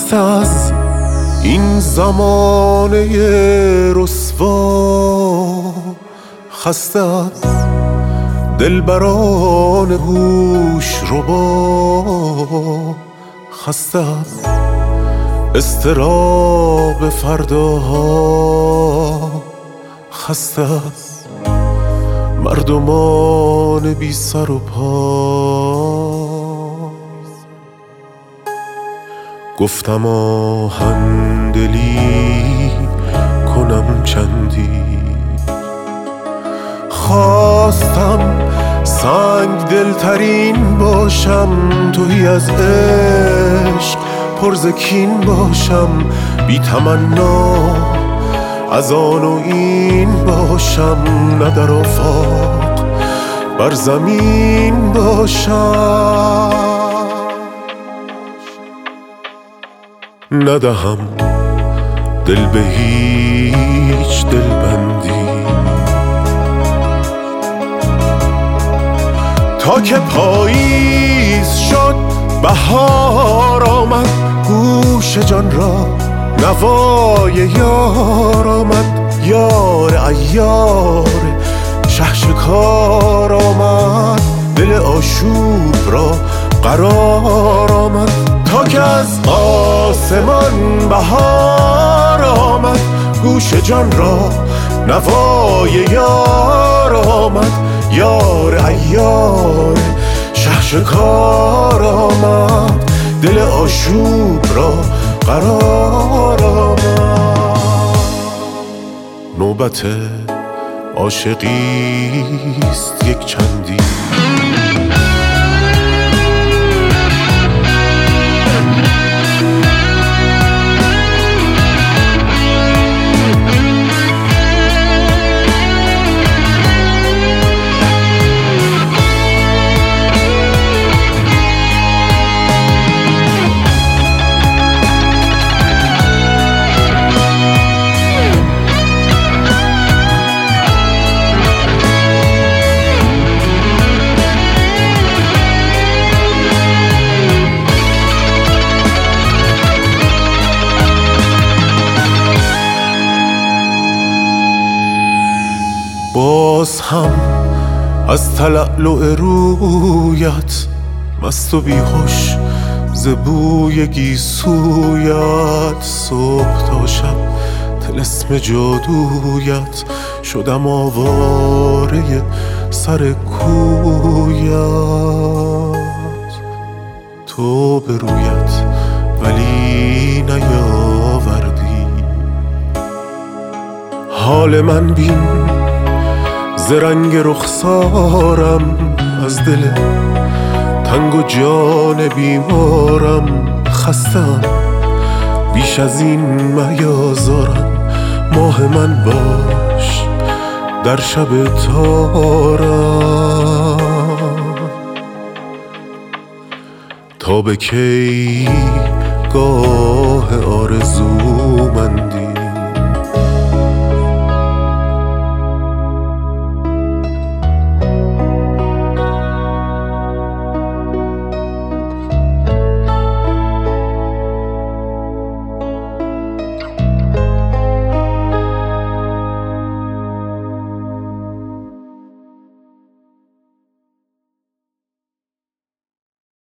خسته از این زمانه رسوا، خسته از دلبران هوش ربا، خسته از اضطراب فرداها، خسته از مردمان بی سر و پا. گفتم آهن دلی کنم چندی، خواستم سنگ دلترین باشم، تویی از عشق پرزکین باشم، بی تمنا از آن و این باشم، نه در آفاق بر زمین باشم. ندهم دل به هیچ دلبندی، تا که پاییز شد بهار آمد، گوش جان را نوای یار آمد، یار عیار شهشکار آمد، دل آشوب را قرار آمد، تا که از آسمان بهار آمد، گوش جان را نوای یار آمد، یار عیار شهشکار آمد، دل آشوب را قرار آمد. نوبت عاشقیست یک چندی، باز هم از تلألؤ رویت مست و بیهوش ز بوی گیسویت، صبح تا شب طلسم جادویت، شدم آواره سر کویت، تو به رویت ولی نیاوردی، حال من بین ز رنگ رخسارم، از دل تنگ و جان بیمارم، خستم بیش از این میازارم، ماه من باش در شب تارم، تا به کی گاه آرزومندی.